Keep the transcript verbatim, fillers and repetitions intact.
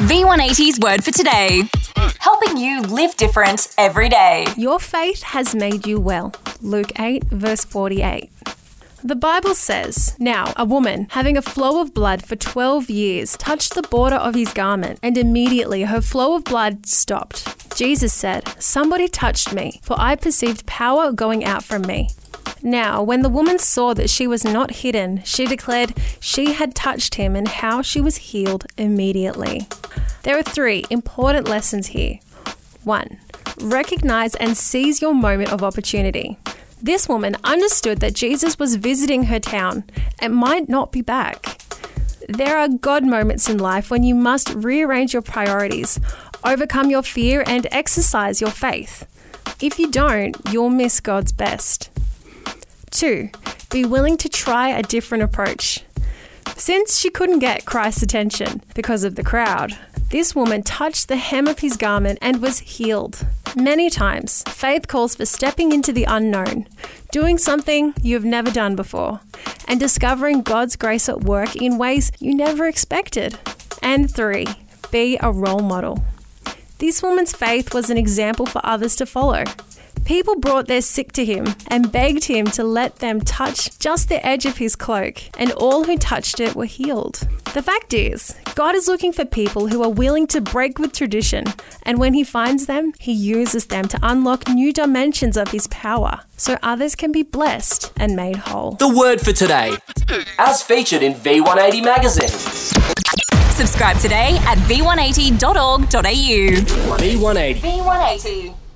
V one eighty's word for today. Helping you live different every day. Your faith has made you well. Luke eight, verse forty-eight. The Bible says, "Now a woman, having a flow of blood for twelve years, touched the border of his garment, and immediately her flow of blood stopped. Jesus said, 'Somebody touched me, for I perceived power going out from me.' Now, when the woman saw that she was not hidden, she declared she had touched him and how she was healed immediately." There are three important lessons here. One, recognize and seize your moment of opportunity. This woman understood that Jesus was visiting her town and might not be back. There are God moments in life when you must rearrange your priorities, overcome your fear, and exercise your faith. If you don't, you'll miss God's best. Two, be willing to try a different approach. Since she couldn't get Christ's attention because of the crowd, this woman touched the hem of his garment and was healed. Many times, faith calls for stepping into the unknown, doing something you've never done before, and discovering God's grace at work in ways you never expected. And three, be a role model. This woman's faith was an example for others to follow. People brought their sick to him and begged him to let them touch just the edge of his cloak, and all who touched it were healed. The fact is, God is looking for people who are willing to break with tradition, and when he finds them, he uses them to unlock new dimensions of his power, so others can be blessed and made whole. The word for today, as featured in V one eighty magazine. Subscribe today at v one eighty dot org dot a u. V one eighty. V one eighty.